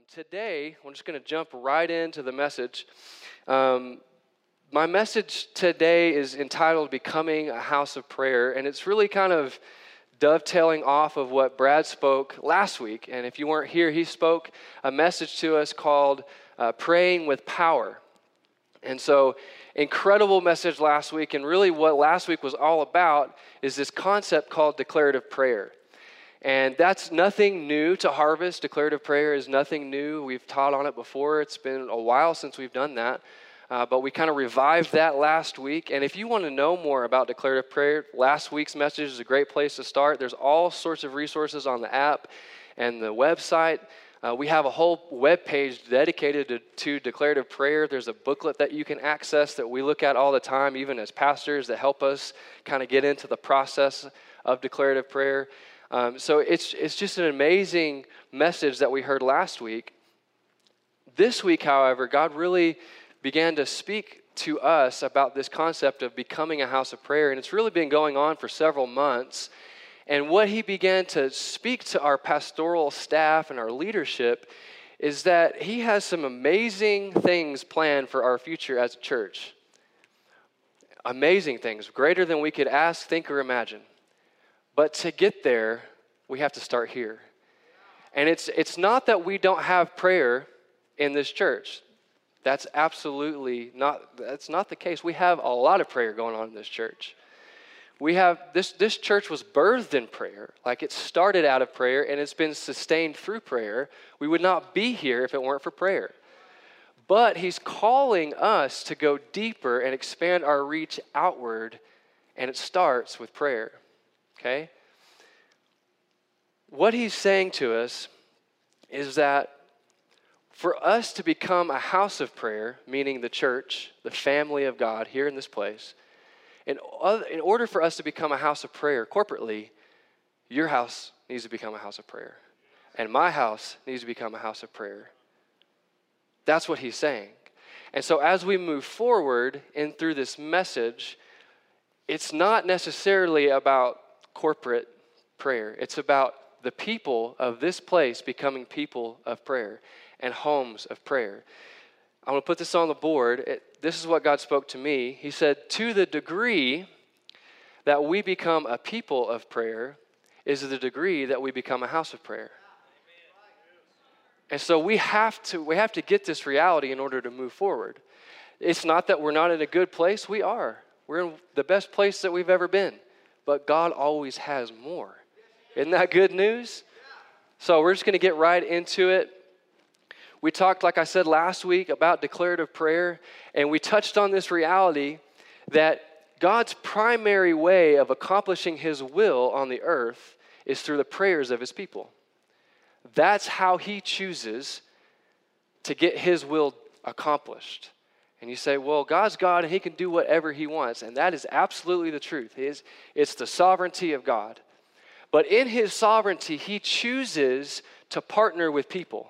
Today, I'm just going to jump right into the message. My message today is entitled Becoming a House of Prayer, and it's really kind of dovetailing off of what Brad spoke last week. And if you weren't here, he spoke a message to us called Praying with Power. And so, incredible message last week, and really what last week was all about is this concept called declarative prayer. And that's nothing new to Harvest. Declarative prayer is nothing new. We've taught on it before. It's been a while since we've done that. But we kind of revived that last week. And if you want to know more about declarative prayer, last week's message is a great place to start. There's all sorts of resources on the app and the website. We have a whole web page dedicated to declarative prayer. There's a booklet that you can access that we look at all the time, even as pastors, that help us kind of get into the process of declarative prayer. So it's just an amazing message that we heard last week. This week, however, God really began to speak to us about this concept of becoming a house of prayer, and it's really been going on for several months. And what he began to speak to our pastoral staff and our leadership is that he has some amazing things planned for our future as a church. Amazing things, greater than we could ask, think, or imagine. But to get there, we have to start here. And it's not that we don't have prayer in this church. That's absolutely that's not the case. We have a lot of prayer going on in this church. We have, this church was birthed in prayer. Like, it started out of prayer and it's been sustained through prayer. We would not be here if it weren't for prayer. But he's calling us to go deeper and expand our reach outward, and it starts with prayer. Okay? What he's saying to us is that for us to become a house of prayer, meaning the church, the family of God here in this place, in order for us to become a house of prayer corporately, your house needs to become a house of prayer. And my house needs to become a house of prayer. That's what he's saying. And so as we move forward in through this message, it's not necessarily about corporate prayer. It's about the people of this place becoming people of prayer and homes of prayer. I want to put this on the board. This is what God spoke to me. He said, to the degree that we become a people of prayer is the degree that we become a house of prayer. And so we have to get this reality in order to move forward. It's not that we're not in a good place. We are. We're in the best place that we've ever been. But God always has more. Isn't that good news? So we're just going to get right into it. We talked, like I said last week, about declarative prayer, and we touched on this reality that God's primary way of accomplishing his will on the earth is through the prayers of his people. That's how he chooses to get his will accomplished. And you say, well, God's God, and he can do whatever he wants. And that is absolutely the truth. It's the sovereignty of God. But in his sovereignty, he chooses to partner with people.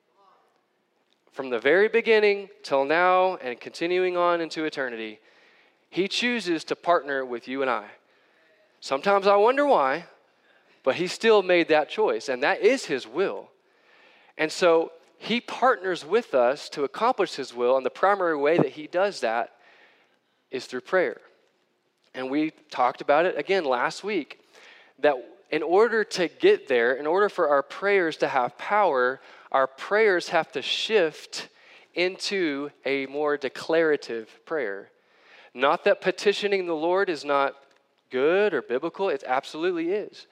From the very beginning till now and continuing on into eternity, he chooses to partner with you and I. Sometimes I wonder why, but he still made that choice, and that is his will. And so he partners with us to accomplish his will, and the primary way that he does that is through prayer. And we talked about it again last week, that in order to get there, in order for our prayers to have power, our prayers have to shift into a more declarative prayer. Not that petitioning the Lord is not good or biblical, it absolutely is.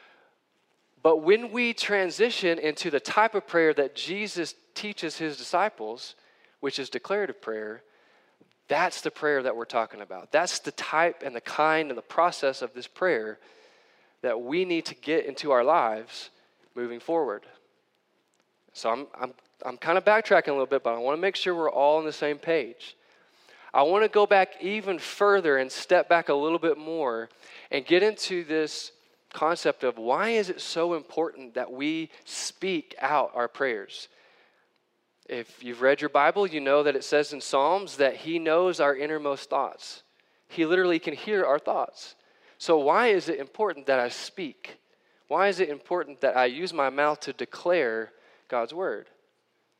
But when we transition into the type of prayer that Jesus teaches his disciples, which is declarative prayer, that's the prayer that we're talking about. That's the type and the kind and the process of this prayer that we need to get into our lives moving forward. So I'm kind of backtracking a little bit, but I want to make sure we're all on the same page. I want to go back even further and step back a little bit more and get into this concept of why is it so important that we speak out our prayers. If you've read your Bible, you know that it says in Psalms that he knows our innermost thoughts. He literally can hear our thoughts. So why is it important that I speak? Why is it important that I use my mouth to declare God's word?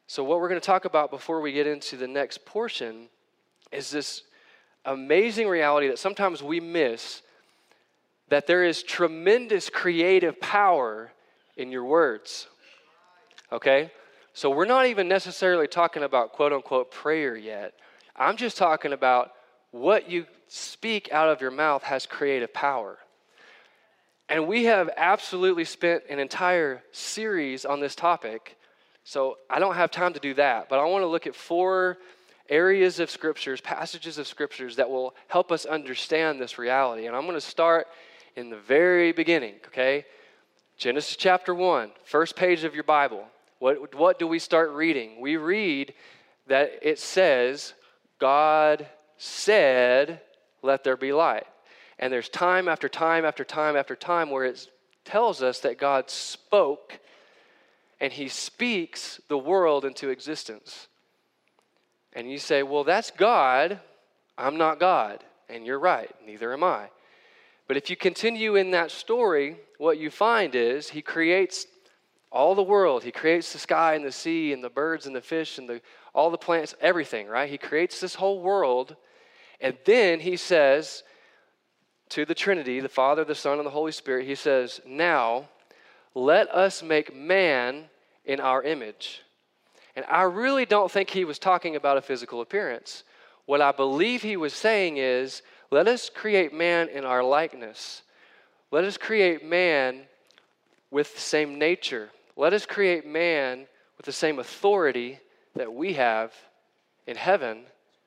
So what we're going to talk about before we get into the next portion is this amazing reality that sometimes we miss, that there is tremendous creative power in your words. Okay? So we're not even necessarily talking about quote-unquote prayer yet. I'm just talking about what you speak out of your mouth has creative power. And we have absolutely spent an entire series on this topic, so I don't have time to do that, but I want to look at 4 areas of scriptures, passages of scriptures that will help us understand this reality. And I'm going to start in the very beginning, okay? Genesis chapter 1, first page of your Bible. What do we start reading? We read that it says, God said, let there be light. And there's time after time after time after time where it tells us that God spoke, and he speaks the world into existence. And you say, well, that's God. I'm not God. And you're right. Neither am I. But if you continue in that story, what you find is he creates all the world. He creates the sky and the sea and the birds and the fish and all the plants, everything, right? He creates this whole world. And then he says to the Trinity, the Father, the Son, and the Holy Spirit, he says, now let us make man in our image. And I really don't think he was talking about a physical appearance. What I believe he was saying is, let us create man in our likeness. Let us create man with the same nature. Let us create man with the same authority that we have in heaven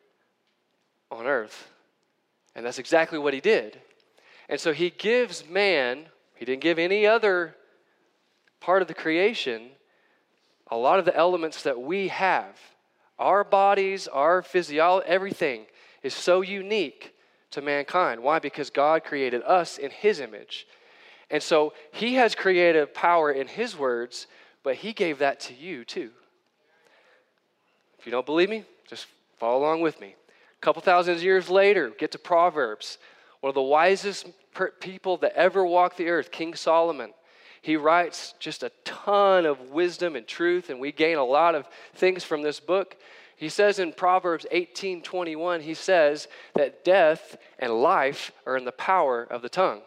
on earth. And that's exactly what he did. And so he gives man, he didn't give any other part of the creation, a lot of the elements that we have. Our bodies, our physiology, everything is so unique to mankind. Why? Because God created us in his image. And so he has creative power in his words, but he gave that to you too. If you don't believe me, just follow along with me. A couple thousand years later, get to Proverbs. One of the wisest people that ever walked the earth, King Solomon. He writes just a ton of wisdom and truth, and we gain a lot of things from this book. He says in Proverbs 18:21, he says that death and life are in the power of the tongue.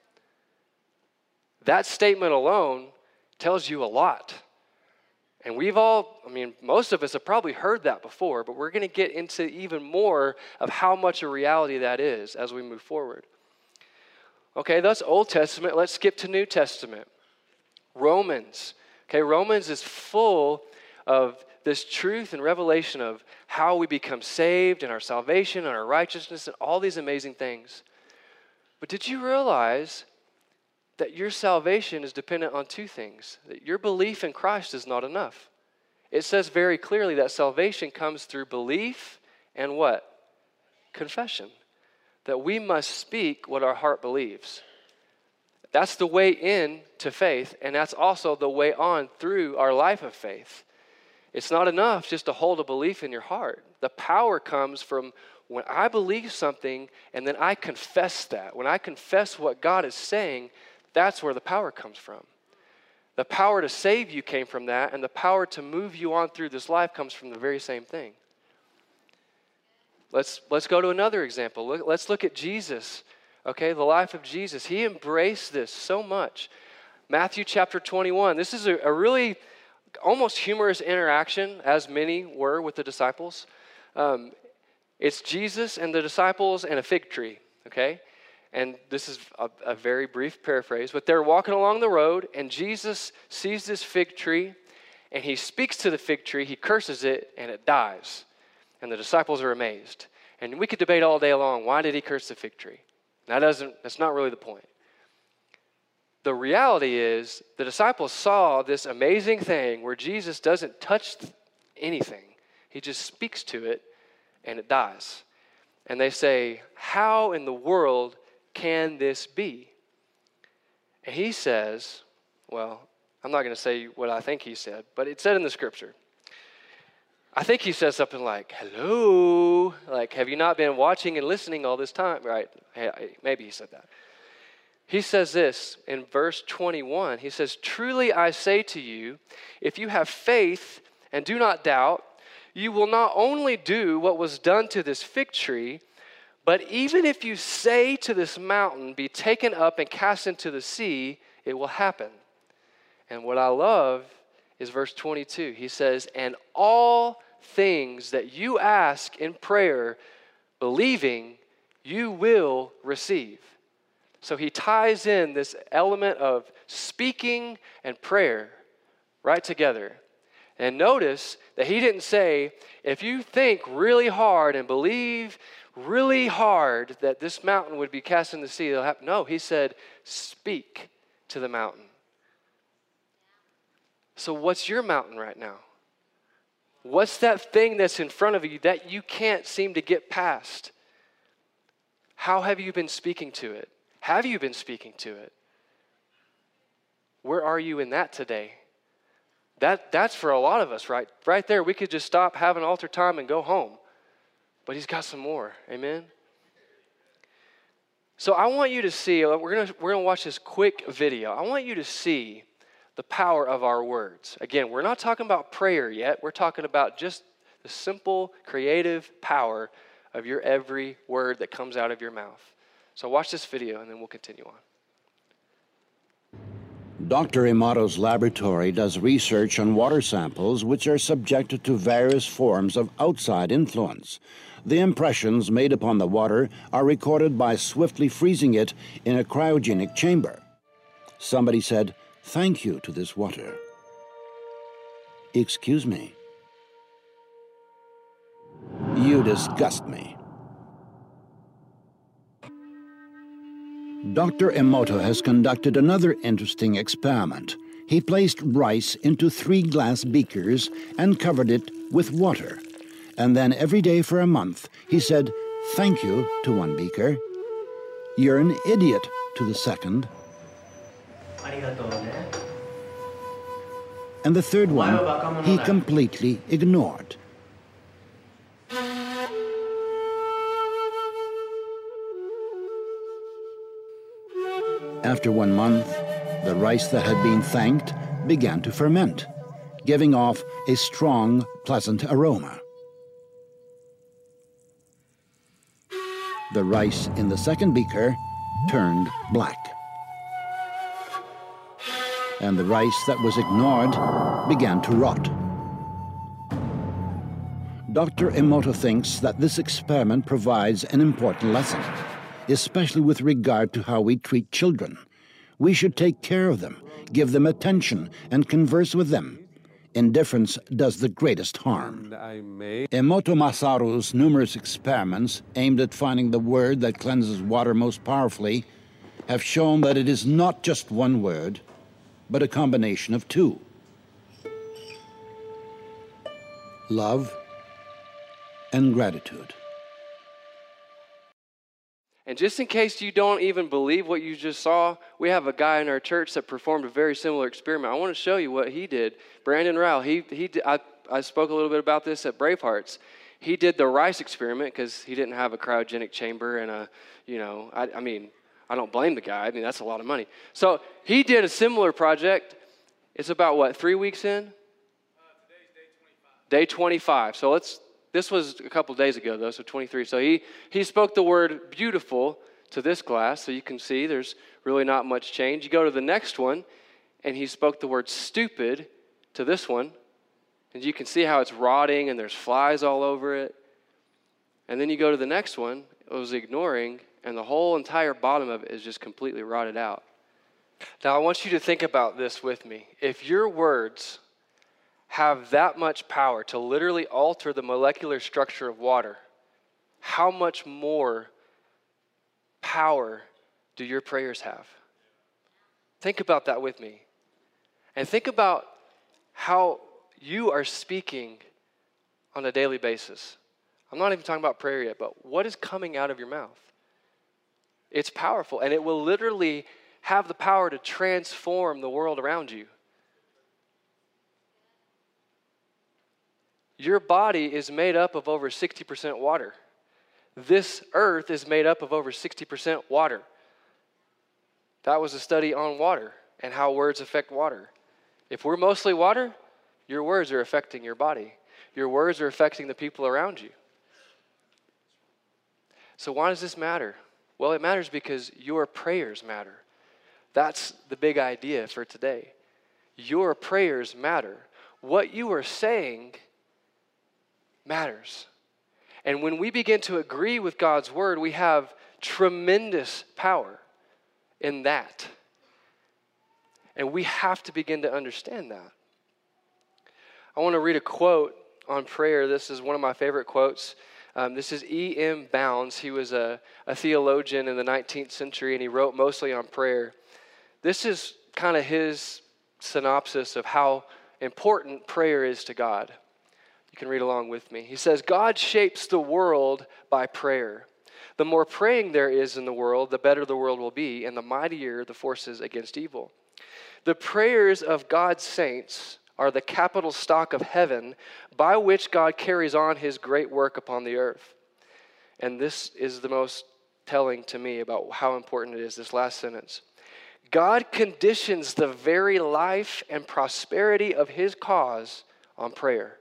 That statement alone tells you a lot. And most of us have probably heard that before, but we're going to get into even more of how much a reality that is as we move forward. Okay, that's Old Testament. Let's skip to New Testament. Romans. Okay, Romans is full of this truth and revelation of how we become saved and our salvation and our righteousness and all these amazing things. But did you realize that your salvation is dependent on 2 things? That your belief in Christ is not enough. It says very clearly that salvation comes through belief and what? Confession. That we must speak what our heart believes. That's the way in to faith, and that's also the way on through our life of faith. It's not enough just to hold a belief in your heart. The power comes from when I believe something and then I confess that. When I confess what God is saying, that's where the power comes from. The power to save you came from that, and the power to move you on through this life comes from the very same thing. Let's go to another example. Let's look at Jesus. Okay, the life of Jesus. He embraced this so much. Matthew chapter 21. This is a really almost humorous interaction, as many were with the disciples. It's Jesus and the disciples and a fig tree, okay? And this is a very brief paraphrase, but they're walking along the road, and Jesus sees this fig tree, and he speaks to the fig tree, he curses it, and it dies. And the disciples are amazed. And we could debate all day long, why did he curse the fig tree? That's not really the point. The reality is the disciples saw this amazing thing where Jesus doesn't touch anything. He just speaks to it and it dies. And they say, how in the world can this be? And he says, well, I'm not going to say what I think he said, but it said in the scripture. I think he says something like, hello, like, have you not been watching and listening all this time? Right, maybe he said that. He says this in verse 21. He says, truly I say to you, if you have faith and do not doubt, you will not only do what was done to this fig tree, but even if you say to this mountain, be taken up and cast into the sea, it will happen. And what I love is verse 22. He says, and all things that you ask in prayer, believing, you will receive. So he ties in this element of speaking and prayer right together. And notice that he didn't say, if you think really hard and believe really hard that this mountain would be cast in the sea, it'll happen. No, he said, speak to the mountain. So what's your mountain right now? What's that thing that's in front of you that you can't seem to get past? How have you been speaking to it? Have you been speaking to it? Where are you in that today? That's for a lot of us, right? Right there, we could just stop, have an altar time, and go home. But he's got some more. Amen? So I want you to see, we're gonna watch this quick video. I want you to see the power of our words. Again, we're not talking about prayer yet. We're talking about just the simple, creative power of your every word that comes out of your mouth. So watch this video, and then we'll continue on. Dr. Emoto's laboratory does research on water samples which are subjected to various forms of outside influence. The impressions made upon the water are recorded by swiftly freezing it in a cryogenic chamber. Somebody said, "Thank you to this water." "Excuse me." "You disgust me." Dr. Emoto has conducted another interesting experiment. He placed rice into 3 glass beakers and covered it with water. And then every day for a month, he said, "Thank you" to one beaker. "You're an idiot" to the second. And the third one, he completely ignored. After 1 month, the rice that had been thanked began to ferment, giving off a strong, pleasant aroma. The rice in the second beaker turned black. And the rice that was ignored began to rot. Dr. Emoto thinks that this experiment provides an important lesson, especially with regard to how we treat children. We should take care of them, give them attention, and converse with them. Indifference does the greatest harm. Emoto Masaru's numerous experiments aimed at finding the word that cleanses water most powerfully have shown that it is not just one word, but a combination of 2. Love and gratitude. And just in case you don't even believe what you just saw, we have a guy in our church that performed a very similar experiment. I want to show you what he did. Brandon Rowell, I spoke a little bit about this at Bravehearts. He did the rice experiment because he didn't have a cryogenic chamber and I don't blame the guy. I mean, that's a lot of money. So he did a similar project. It's about, 3 weeks in? Today's day 25. Day 25. So this was a couple days ago, though, so 23. So he spoke the word beautiful to this glass, so you can see there's really not much change. You go to the next one, and he spoke the word stupid to this one, and you can see how it's rotting and there's flies all over it. And then you go to the next one, it was ignoring, and the whole entire bottom of it is just completely rotted out. Now, I want you to think about this with me. If your words have that much power to literally alter the molecular structure of water, how much more power do your prayers have? Think about that with me. And think about how you are speaking on a daily basis. I'm not even talking about prayer yet, but what is coming out of your mouth? It's powerful, and it will literally have the power to transform the world around you. Your body is made up of over 60% water. This earth is made up of over 60% water. That was a study on water and how words affect water. If we're mostly water, Your words are affecting your body. Your words are affecting the people around you. So why does this matter? Well, it matters because your prayers matter. That's the big idea for today. Your prayers matter. What you are saying matters. And when we begin to agree with God's word, we have tremendous power in that. And we have to begin to understand that. I want to read a quote on prayer. This is one of my favorite quotes. This is E.M. Bounds. He was a theologian in the 19th century, and he wrote mostly on prayer. This is kind of his synopsis of how important prayer is to God. You can read along with me. He says, God shapes the world by prayer. The more praying there is in the world, the better the world will be, and the mightier the forces against evil. The prayers of God's saints are the capital stock of heaven by which God carries on his great work upon the earth. And this is the most telling to me about how important it is, this last sentence. God conditions the very life and prosperity of his cause on prayer.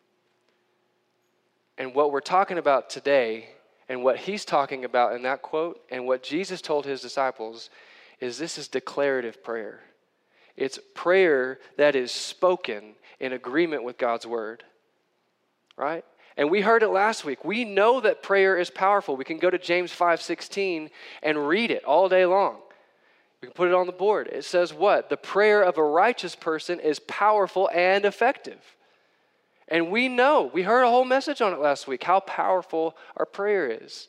And what we're talking about today, and what he's talking about in that quote, and what Jesus told his disciples, is this is declarative prayer. It's prayer that is spoken in agreement with God's word, right? And we heard it last week. We know that prayer is powerful. We can go to James 5:16 and read it all day long. We can put it on the board. It says what? The prayer of a righteous person is powerful and effective. And we know, we heard a whole message on it last week, how powerful our prayer is.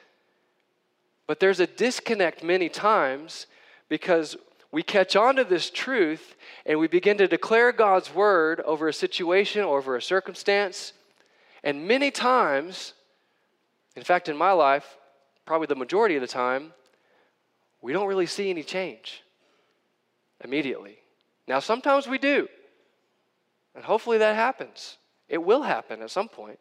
But there's a disconnect many times because we catch on to this truth and we begin to declare God's word over a situation or over a circumstance. And many times, in fact, in my life, probably the majority of the time, we don't really see any change immediately. Now, sometimes we do. And hopefully that happens. It will happen at some point.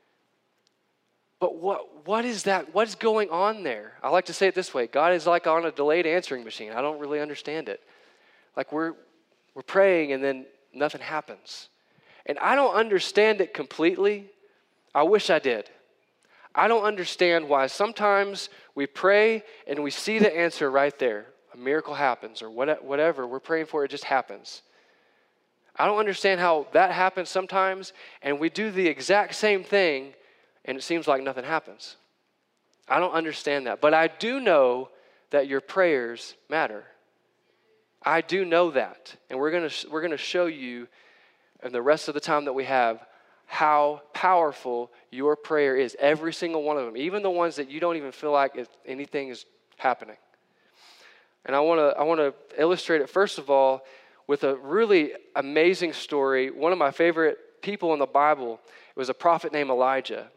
But what is that? What's going on there? I like to say it this way. God is like on a delayed answering machine. I don't really understand it. Like we're praying and then nothing happens. And I don't understand it completely. I wish I did. I don't understand why sometimes we pray and we see the answer right there. A miracle happens or whatever we're praying for, it just happens. I don't understand how that happens sometimes and we do the exact same thing and it seems like nothing happens. I don't understand that. But I do know that your prayers matter. I do know that. And we're gonna show you in the rest of the time that we have how powerful your prayer is. Every single one of them. Even the ones that you don't even feel like anything is happening. And I want to illustrate it first of all with a really amazing story. One of my favorite people in the Bible was a prophet named Elijah.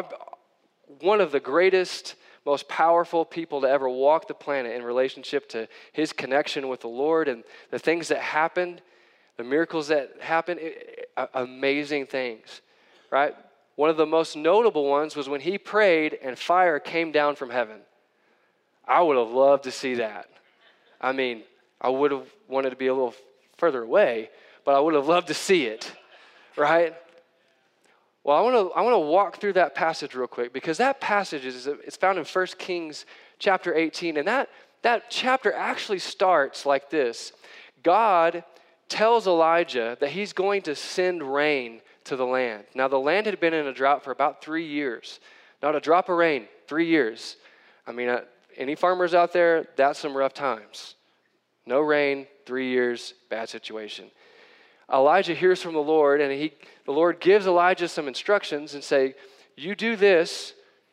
One of the greatest, most powerful people to ever walk the planet in relationship to his connection with the Lord and the things that happened, the miracles that happened, amazing things, right? One of the most notable ones was when he prayed and fire came down from heaven. I would have loved to see that. I mean, I would have wanted to be a little further away, but I would have loved to see it, right? Well, I want to walk through that passage real quick because that passage it's found in 1 Kings chapter 18, and that chapter actually starts like this. God tells Elijah that he's going to send rain to the land. Now, the land had been in a drought for about 3 years. Not a drop of rain, 3 years. I mean, any farmers out there, that's some rough times. No rain, 3 years, bad situation. Elijah hears from the Lord, and the Lord gives Elijah some instructions and say, you do this,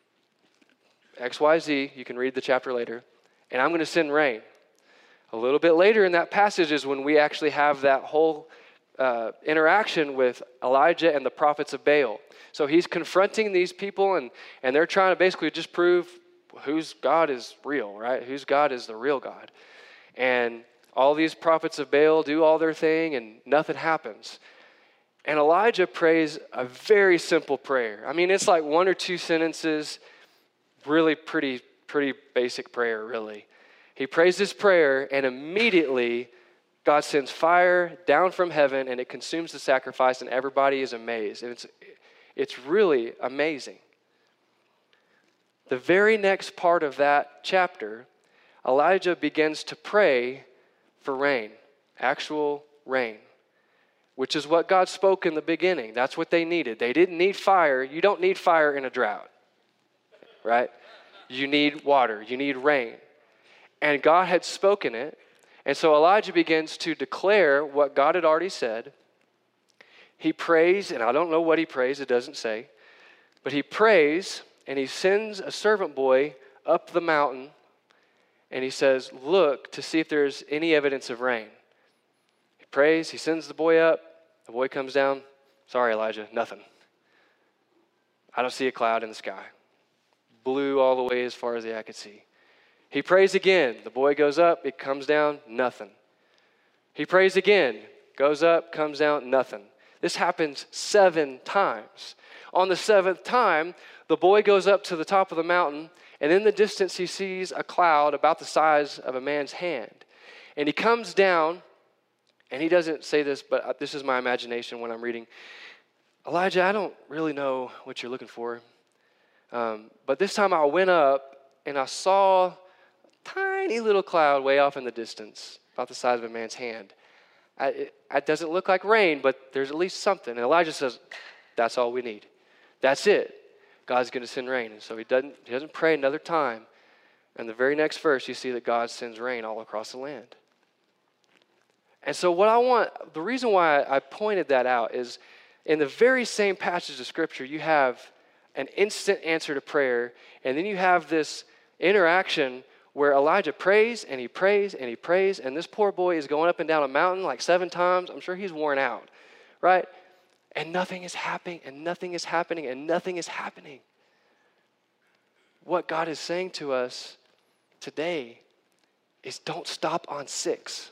X, Y, Z, you can read the chapter later, and I'm going to send rain. A little bit later in that passage is when we actually have that whole interaction with Elijah and the prophets of Baal. So he's confronting these people, and they're trying to basically just prove whose God is real, right? Whose God is the real God. And all these prophets of Baal do all their thing, and nothing happens. And Elijah prays a very simple prayer. I mean, it's like 1 or 2 sentences, really pretty basic prayer, really. He prays this prayer, and immediately God sends fire down from heaven, and it consumes the sacrifice, and everybody is amazed. It's really amazing. The very next part of that chapter, Elijah begins to pray for rain, actual rain, which is what God spoke in the beginning. That's what they needed. They didn't need fire. You don't need fire in a drought, right? You need water. You need rain. And God had spoken it. And so Elijah begins to declare what God had already said. He prays, and I don't know what he prays, it doesn't say. But he prays, and he sends a servant boy up the mountain, and he says, look to see if there's any evidence of rain. He prays, he sends the boy up. The boy comes down. Sorry, Elijah, nothing. I don't see a cloud in the sky. Blue all the way as far as the eye could see. He prays again. The boy goes up, it comes down, nothing. He prays again, goes up, comes down, nothing. This happens 7 times. On the 7th time, the boy goes up to the top of the mountain, and in the distance he sees a cloud about the size of a man's hand. And he comes down, and he doesn't say this, but this is my imagination when I'm reading. Elijah, I don't really know what you're looking for. But this time I went up, and I saw tiny little cloud way off in the distance, about the size of a man's hand. It doesn't look like rain, but there's at least something. And Elijah says, that's all we need. That's it. God's going to send rain. And so he doesn't pray another time. And the very next verse, you see that God sends rain all across the land. And so the reason why I pointed that out is in the very same passage of Scripture, you have an instant answer to prayer, and then you have this interaction where Elijah prays, and he prays, and he prays, and this poor boy is going up and down a mountain like 7 times. I'm sure he's worn out, right? And nothing is happening, and nothing is happening, and nothing is happening. What God is saying to us today is don't stop on 6.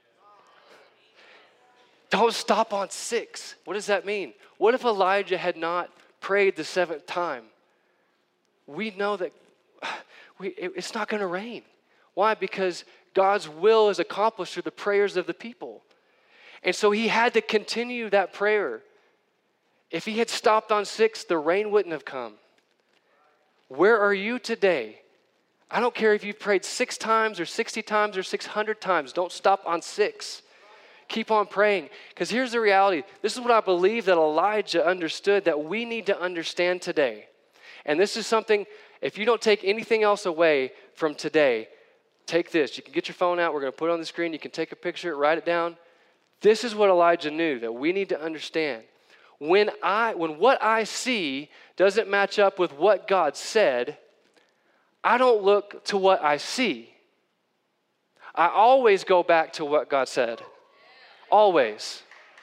Don't stop on 6. What does that mean? What if Elijah had not prayed the 7th time? We know that it's not going to rain. Why? Because God's will is accomplished through the prayers of the people. And so he had to continue that prayer. If he had stopped on 6, the rain wouldn't have come. Where are you today? I don't care if you've prayed 6 times or 60 times or 600 times. Don't stop on 6. Keep on praying. Because here's the reality. This is what I believe that Elijah understood that we need to understand today. And this is something, if you don't take anything else away from today, take this. You can get your phone out. We're going to put it on the screen. You can take a picture, write it down. This is what Elijah knew that we need to understand. When what I see doesn't match up with what God said, I don't look to what I see. I always go back to what God said. Always.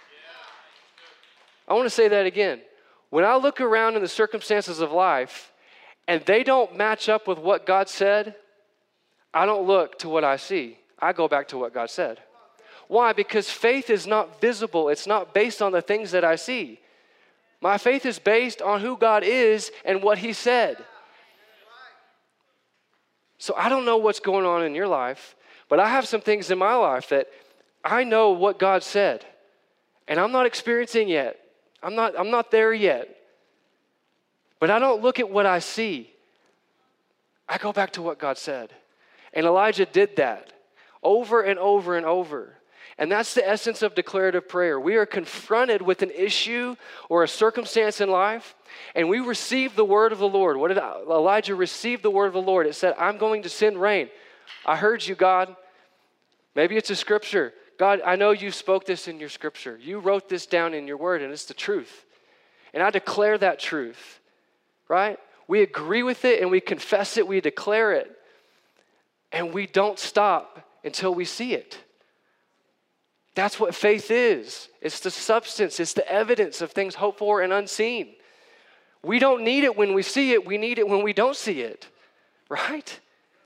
I want to say that again. When I look around in the circumstances of life and they don't match up with what God said, I don't look to what I see. I go back to what God said. Why? Because faith is not visible. It's not based on the things that I see. My faith is based on who God is and what He said. So I don't know what's going on in your life, but I have some things in my life that I know what God said, and I'm not experiencing yet. I'm not there yet. But I don't look at what I see. I go back to what God said. And Elijah did that over and over and over. And that's the essence of declarative prayer. We are confronted with an issue or a circumstance in life, and we receive the word of the Lord. What did Elijah receive? The word of the Lord. It said, I'm going to send rain. I heard you, God. Maybe it's a scripture. God, I know you spoke this in your scripture. You wrote this down in your word, and it's the truth. And I declare that truth, right? We agree with it, and we confess it, we declare it. And we don't stop until we see it. That's what faith is. It's the substance, it's the evidence of things hoped for and unseen. We don't need it when we see it, we need it when we don't see it, right?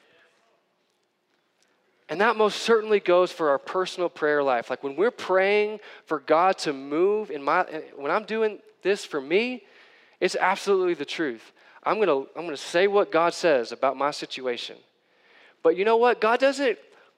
And that most certainly goes for our personal prayer life. Like when we're praying for God to move when I'm doing this for me, it's absolutely the truth. I'm gonna say what God says about my situation. But you know what? God doesn't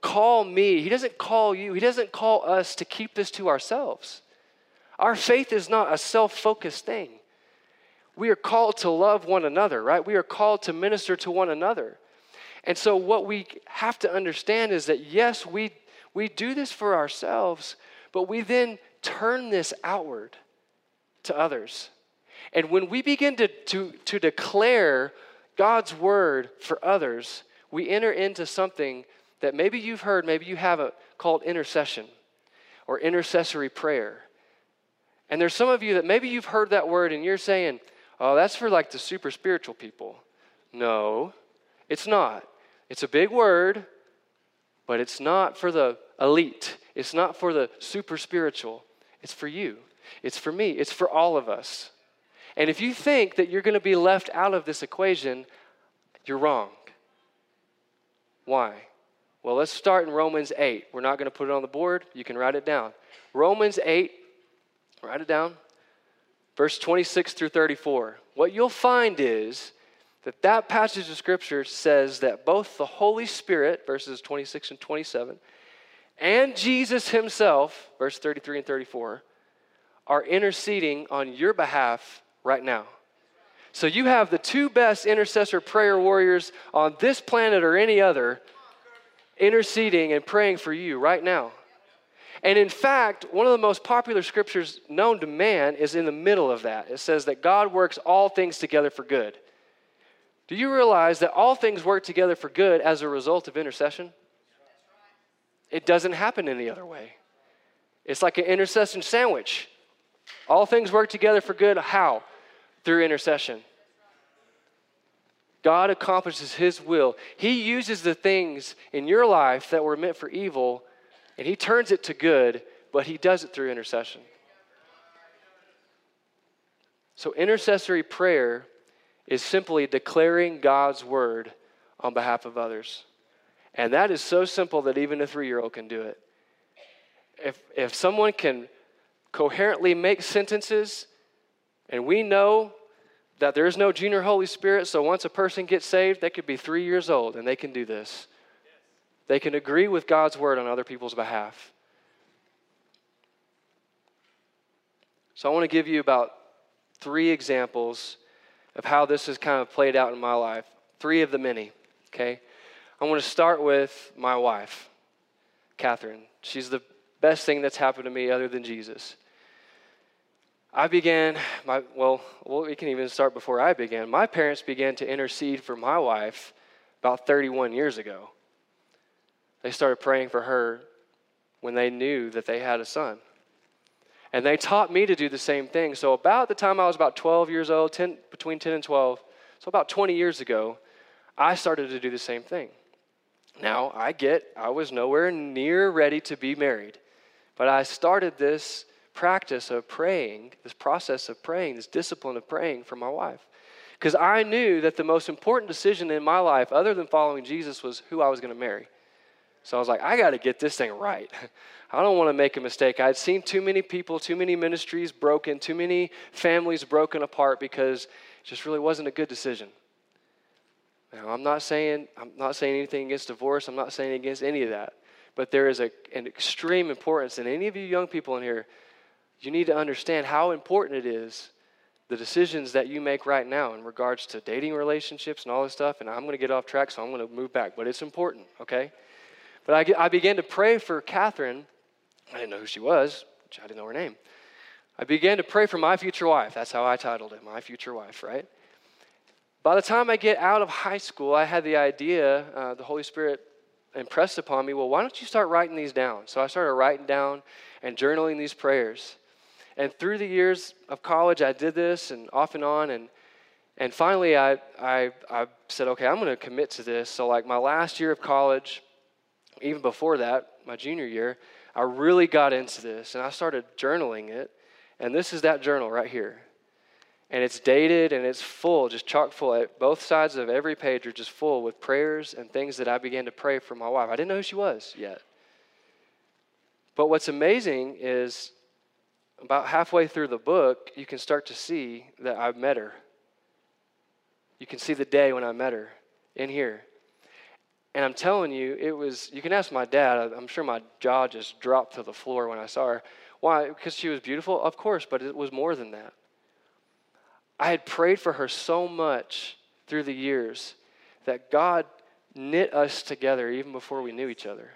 call me, he doesn't call you, he doesn't call us to keep this to ourselves. Our faith is not a self-focused thing. We are called to love one another, right? We are called to minister to one another. And so what we have to understand is that, yes, we do this for ourselves, but we then turn this outward to others. And when we begin to declare God's word for others, we enter into something that maybe you've heard, maybe you haven't, called intercession or intercessory prayer. And there's some of you that maybe you've heard that word and you're saying, oh, that's for like the super spiritual people. No, it's not. It's a big word, but it's not for the elite. It's not for the super spiritual. It's for you. It's for me. It's for all of us. And if you think that you're going to be left out of this equation, you're wrong. Why? Well, let's start in Romans 8. We're not going to put it on the board. You can write it down. Romans 8, write it down, verse 26 through 34. What you'll find is that passage of Scripture says that both the Holy Spirit, verses 26 and 27, and Jesus himself, verse 33 and 34, are interceding on your behalf right now. So you have the two best intercessor prayer warriors on this planet or any other interceding and praying for you right now. And in fact, one of the most popular scriptures known to man is in the middle of that. It says that God works all things together for good. Do you realize that all things work together for good as a result of intercession? It doesn't happen any other way. It's like an intercession sandwich. All things work together for good. How? Through intercession. God accomplishes his will. He uses the things in your life that were meant for evil, and he turns it to good, but he does it through intercession. So intercessory prayer is simply declaring God's word on behalf of others. And that is so simple that even a 3-year-old can do it. If someone can coherently make sentences, and we know that there is no junior Holy Spirit, so once a person gets saved, they could be 3 years old, and they can do this. They can agree with God's word on other people's behalf. So I want to give you about 3 examples of how this has kind of played out in my life. 3 of the many, okay? I want to start with my wife, Catherine. She's the best thing that's happened to me other than Jesus. We can even start before I began. My parents began to intercede for my wife about 31 years ago. They started praying for her when they knew that they had a son. And they taught me to do the same thing. So about the time I was about 12 years old, between 10 and 12, so about 20 years ago, I started to do the same thing. Now, I was nowhere near ready to be married. But I started this practice of praying, this process of praying, this discipline of praying for my wife. Because I knew that the most important decision in my life, other than following Jesus, was who I was going to marry. So I was like, I got to get this thing right. I don't want to make a mistake. I'd seen too many people, too many ministries broken, too many families broken apart because it just really wasn't a good decision. Now, I'm not saying anything against divorce. I'm not saying against any of that. But there is an extreme importance, and any of you young people in here, you need to understand how important it is, the decisions that you make right now in regards to dating relationships and all this stuff. And I'm going to get off track, so I'm going to move back. But it's important, okay? But I began to pray for Catherine. I didn't know who she was. I didn't know her name. I began to pray for my future wife. That's how I titled it, My Future Wife, right? By the time I get out of high school, I had the idea, the Holy Spirit impressed upon me, well, why don't you start writing these down? So I started writing down and journaling these prayers. And through the years of college, I did this and off and on. And finally, I said, okay, I'm going to commit to this. So like my last year of college, even before that, my junior year, I really got into this. And I started journaling it. And this is that journal right here. And it's dated and it's full, just chock full. Both sides of every page are just full with prayers and things that I began to pray for my wife. I didn't know who she was yet. But what's amazing is about halfway through the book, you can start to see that I met her. You can see the day when I met her in here. And I'm telling you, you can ask my dad, I'm sure my jaw just dropped to the floor when I saw her. Why? Because she was beautiful? Of course, but it was more than that. I had prayed for her so much through the years that God knit us together even before we knew each other.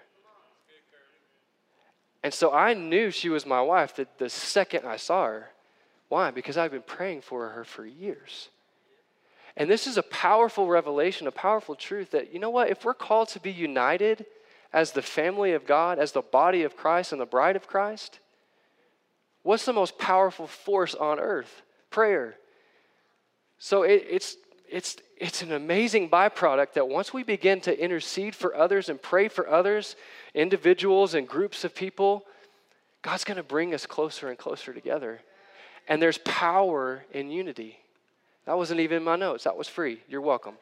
And so I knew she was my wife the second I saw her. Why? Because I've been praying for her for years. And this is a powerful revelation, a powerful truth that, you know what, if we're called to be united as the family of God, as the body of Christ and the bride of Christ, what's the most powerful force on earth? Prayer. So it's an amazing byproduct that once we begin to intercede for others and pray for others, individuals and groups of people, God's going to bring us closer and closer together. And there's power in unity. That wasn't even in my notes. That was free. You're welcome.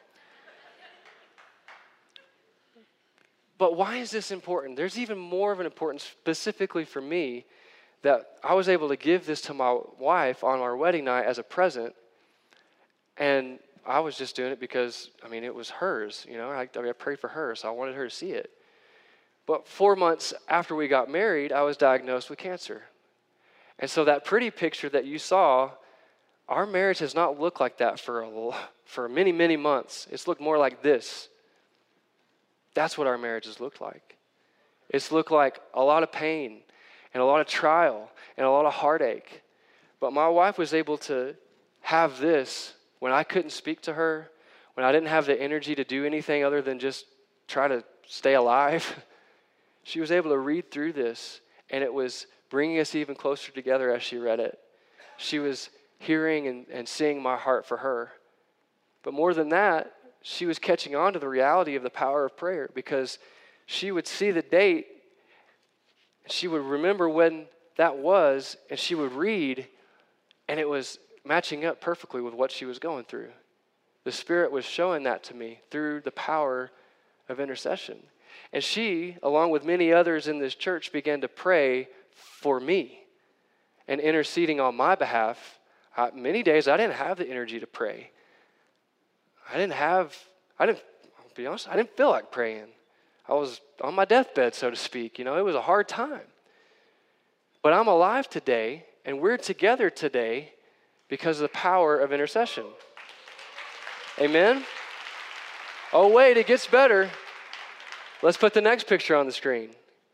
But why is this important? There's even more of an importance specifically for me that I was able to give this to my wife on our wedding night as a present. And I was just doing it because, it was hers. I prayed for her, so I wanted her to see it. But 4 months after we got married, I was diagnosed with cancer. And so that pretty picture that you saw, our marriage has not looked like that for many, many months. It's looked more like this. That's what our marriage has looked like. It's looked like a lot of pain and a lot of trial and a lot of heartache. But my wife was able to have this when I couldn't speak to her, when I didn't have the energy to do anything other than just try to stay alive. She was able to read through this, and it was bringing us even closer together as she read it. She was hearing and seeing my heart for her. But more than that, she was catching on to the reality of the power of prayer, because she would see the date, she would remember when that was, and she would read, and it was matching up perfectly with what she was going through. The Spirit was showing that to me through the power of intercession. And she, along with many others in this church, began to pray for me and interceding on my behalf. Many days I didn't have the energy to pray. I'll be honest, I didn't feel like praying. I was on my deathbed, so to speak. It was a hard time. But I'm alive today, and we're together today because of the power of intercession. Amen? Oh, wait, it gets better. Let's put the next picture on the screen.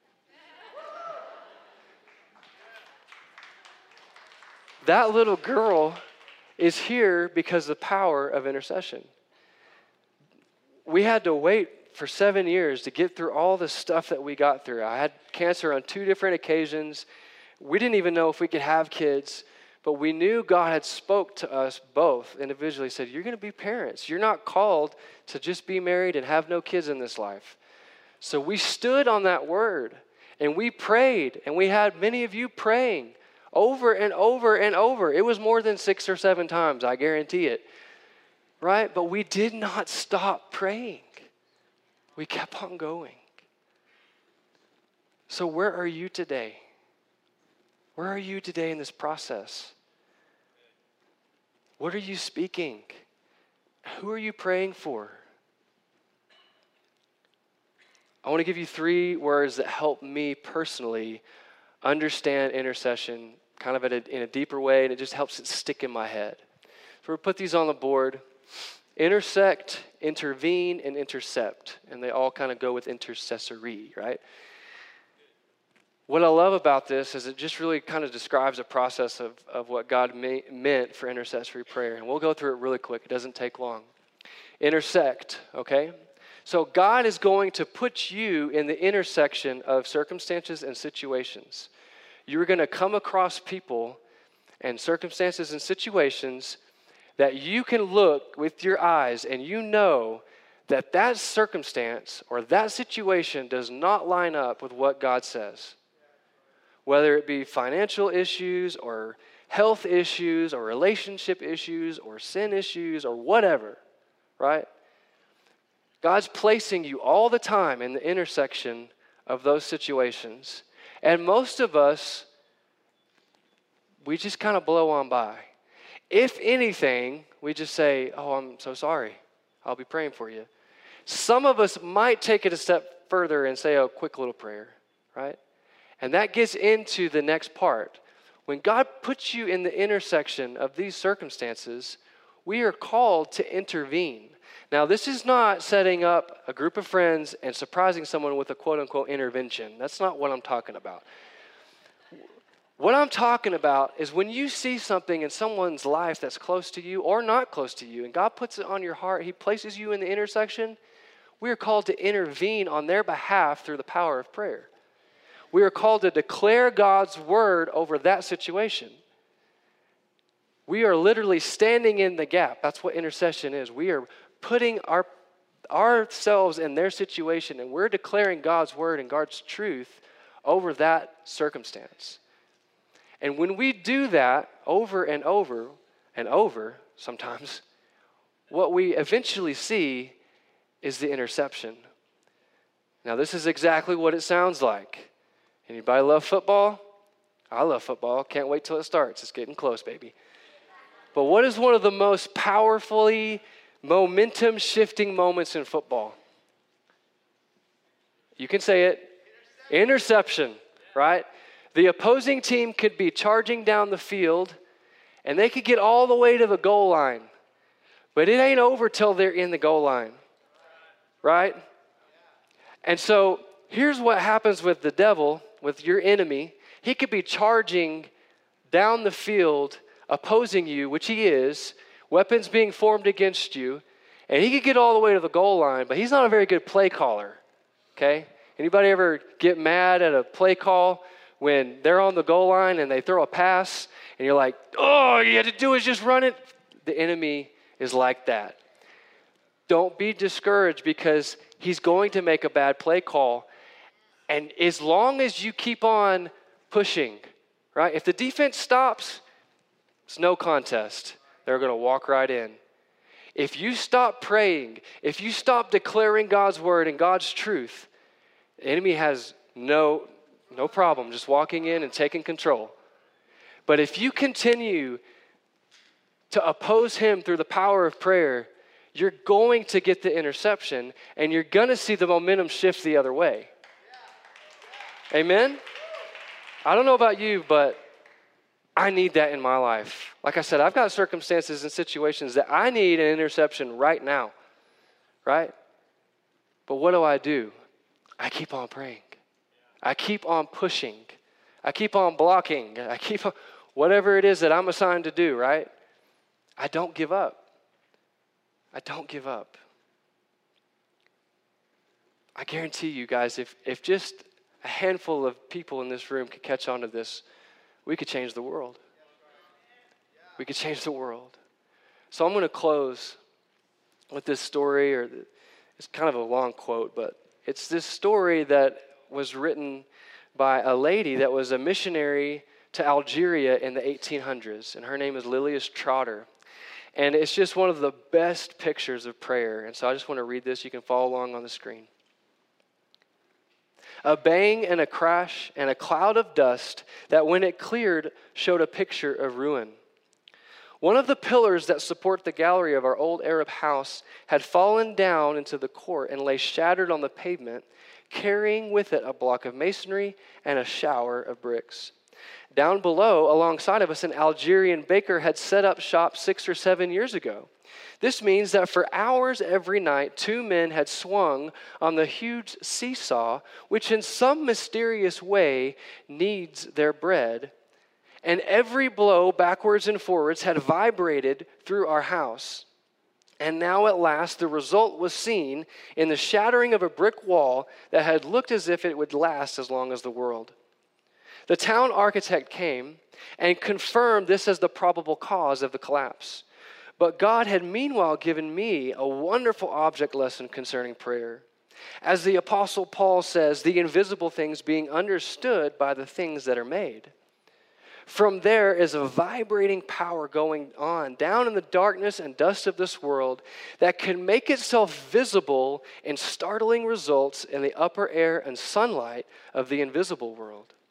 That little girl is here because of the power of intercession. We had to wait for 7 years to get through all the stuff that we got through. I had cancer on 2 different occasions. We didn't even know if we could have kids, but we knew God had spoke to us both individually, said, you're going to be parents. You're not called to just be married and have no kids in this life. So we stood on that word, and we prayed, and we had many of you praying over and over and over. It was more than 6 or 7 times, I guarantee it. Right? But we did not stop praying. We kept on going. So where are you today? Where are you today in this process? What are you speaking? Who are you praying for? I want to give you 3 words that help me personally understand intercession kind of in a deeper way, and it just helps it stick in my head. So we'll put these on the board. Intersect, intervene, and intercept. And they all kind of go with intercessory, right? What I love about this is it just really kind of describes a process of what God meant for intercessory prayer. And we'll go through it really quick. It doesn't take long. Intersect, okay? So God is going to put you in the intersection of circumstances and situations. You're going to come across people and circumstances and situations that you can look with your eyes and you know that that circumstance or that situation does not line up with what God says. Whether it be financial issues or health issues or relationship issues or sin issues or whatever, right? God's placing you all the time in the intersection of those situations. And most of us, we just kind of blow on by. If anything, we just say, oh, I'm so sorry. I'll be praying for you. Some of us might take it a step further and say a quick little prayer, right? And that gets into the next part. When God puts you in the intersection of these circumstances, we are called to intervene. Now, this is not setting up a group of friends and surprising someone with a quote-unquote intervention. That's not what I'm talking about. What I'm talking about is when you see something in someone's life that's close to you or not close to you, and God puts it on your heart, he places you in the intersection, we are called to intervene on their behalf through the power of prayer. We are called to declare God's word over that situation. We are literally standing in the gap. That's what intercession is. We are putting ourselves in their situation, and we're declaring God's word and God's truth over that circumstance. And when we do that over and over and over, sometimes, what we eventually see is the interception. Now, this is exactly what it sounds like. Anybody love football? I love football. Can't wait till it starts. It's getting close, baby. But what is one of the most powerfully momentum-shifting moments in football? You can say it. Interception, right? The opposing team could be charging down the field, and they could get all the way to the goal line. But it ain't over till they're in the goal line, right? And so here's what happens with the devil, with your enemy. He could be charging down the field, opposing you, which he is, weapons being formed against you, and he could get all the way to the goal line, but he's not a very good play caller, okay? Anybody ever get mad at a play call when they're on the goal line and they throw a pass, and you're like, oh, all you had to do is just run it? The enemy is like that. Don't be discouraged because he's going to make a bad play call. And as long as you keep on pushing, right? If the defense stops, it's no contest. They're going to walk right in. If you stop praying, if you stop declaring God's word and God's truth, the enemy has no problem just walking in and taking control. But if you continue to oppose him through the power of prayer, you're going to get the interception and you're going to see the momentum shift the other way. Amen? I don't know about you, but I need that in my life. Like I said, I've got circumstances and situations that I need an interception right now, right? But what do? I keep on praying. I keep on pushing. I keep on blocking. I keep on, whatever it is that I'm assigned to do, right? I don't give up. I don't give up. I guarantee you guys, if just a handful of people in this room could catch on to this, we could change the world. We could change the world. So I'm going to close with this story, or it's kind of a long quote, but it's this story that was written by a lady that was a missionary to Algeria in the 1800s, and her name is Lilias Trotter. And it's just one of the best pictures of prayer. And so I just want to read this. You can follow along on the screen. A bang and a crash and a cloud of dust that when it cleared showed a picture of ruin. One of the pillars that support the gallery of our old Arab house had fallen down into the court and lay shattered on the pavement, carrying with it a block of masonry and a shower of bricks. Down below, alongside of us, an Algerian baker had set up shop 6 or 7 years ago. This means that for hours every night, 2 men had swung on the huge seesaw, which in some mysterious way kneads their bread. And every blow backwards and forwards had vibrated through our house. And now at last the result was seen in the shattering of a brick wall that had looked as if it would last as long as the world. The town architect came and confirmed this as the probable cause of the collapse. But God had meanwhile given me a wonderful object lesson concerning prayer. As the Apostle Paul says, the invisible things being understood by the things that are made. From there is a vibrating power going on down in the darkness and dust of this world that can make itself visible in startling results in the upper air and sunlight of the invisible world.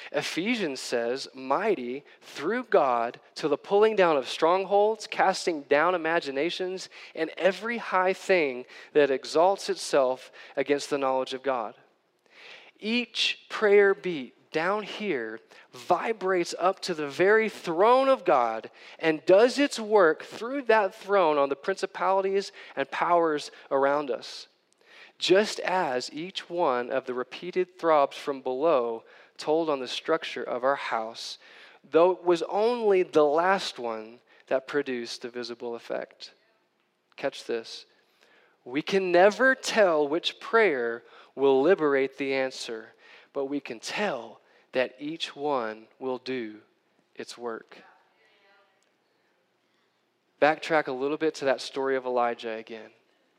Ephesians says, mighty through God to the pulling down of strongholds, casting down imaginations, and every high thing that exalts itself against the knowledge of God. Each prayer beat down here vibrates up to the very throne of God and does its work through that throne on the principalities and powers around us. Just as each one of the repeated throbs from below told on the structure of our house, though it was only the last one that produced the visible effect. Catch this. We can never tell which prayer will liberate the answer, but we can tell that each one will do its work. Backtrack a little bit to that story of Elijah again.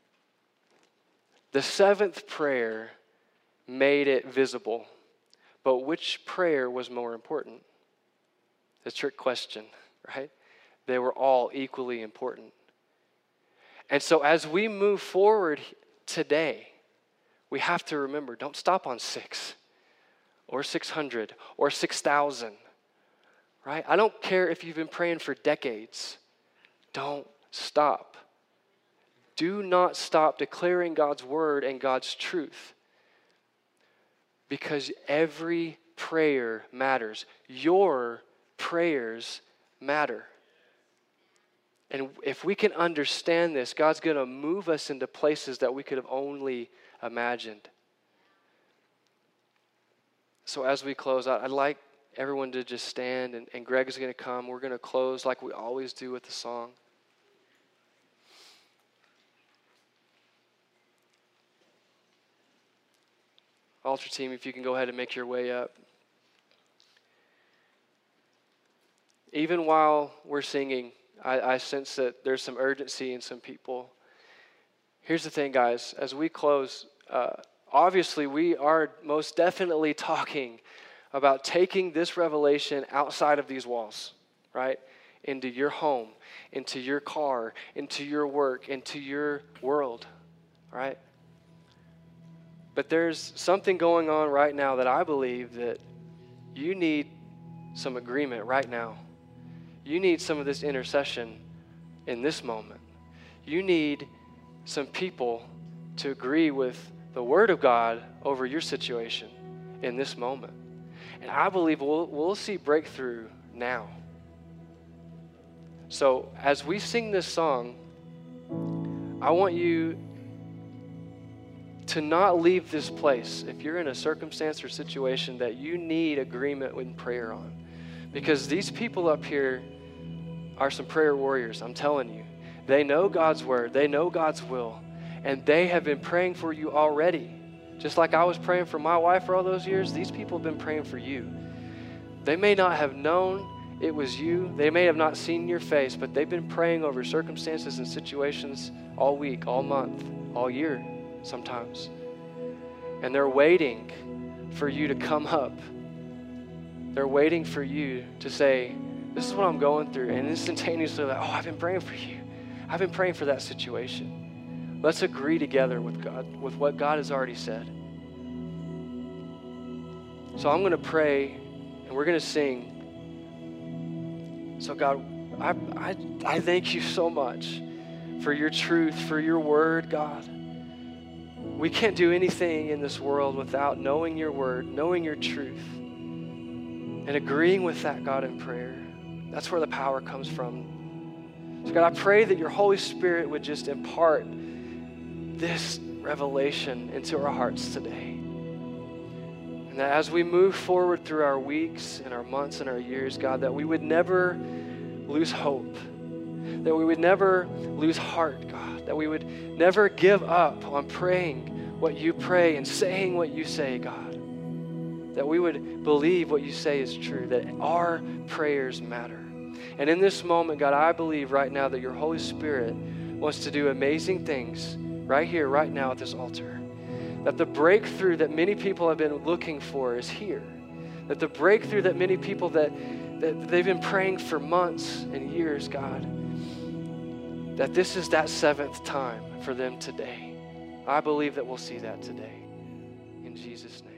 The seventh prayer made it visible, but which prayer was more important? The trick question, right? They were all equally important. And so as we move forward today, we have to remember, don't stop on 6 or 600 or 6,000, right? I don't care if you've been praying for decades. Don't stop. Do not stop declaring God's word and God's truth, because every prayer matters. Your prayers matter. And if we can understand this, God's going to move us into places that we could have only imagined. So as we close out, I'd like everyone to just stand, and Greg is going to come. We're going to close like we always do with the song. Altar team, if you can go ahead and make your way up. Even while we're singing, I sense that there's some urgency in some people. Here's the thing, guys. As we close, obviously we are most definitely talking about taking this revelation outside of these walls, right? Into your home, into your car, into your work, into your world, right? But there's something going on right now that I believe that you need some agreement right now. You need some of this intercession in this moment. You need some people to agree with the Word of God over your situation in this moment. And I believe we'll see breakthrough now. So as we sing this song, I want you to not leave this place if you're in a circumstance or situation that you need agreement with prayer on. Because these people up here are some prayer warriors, I'm telling you. They know God's word, they know God's will, and they have been praying for you already. Just like I was praying for my wife for all those years, these people have been praying for you. They may not have known it was you, they may have not seen your face, but they've been praying over circumstances and situations all week, all month, all year sometimes. And they're waiting for you to come up. They're waiting for you to say, this is what I'm going through. And instantaneously, like, oh, I've been praying for you. I've been praying for that situation. Let's agree together with God, with what God has already said. So I'm going to pray, and we're going to sing. So God, I thank you so much for your truth, for your word, God. We can't do anything in this world without knowing your word, knowing your truth, and agreeing with that, God, in prayer. That's where the power comes from. So God, I pray that your Holy Spirit would just impart this revelation into our hearts today. And that as we move forward through our weeks and our months and our years, God, that we would never lose hope, that we would never lose heart, God, that we would never give up on praying what you pray and saying what you say, God. That we would believe what you say is true, that our prayers matter. And in this moment, God, I believe right now that your Holy Spirit wants to do amazing things right here, right now at this altar. That the breakthrough that many people have been looking for is here. That the breakthrough that many people that they've been praying for months and years, God, that this is that seventh time for them today. I believe that we'll see that today. In Jesus' name.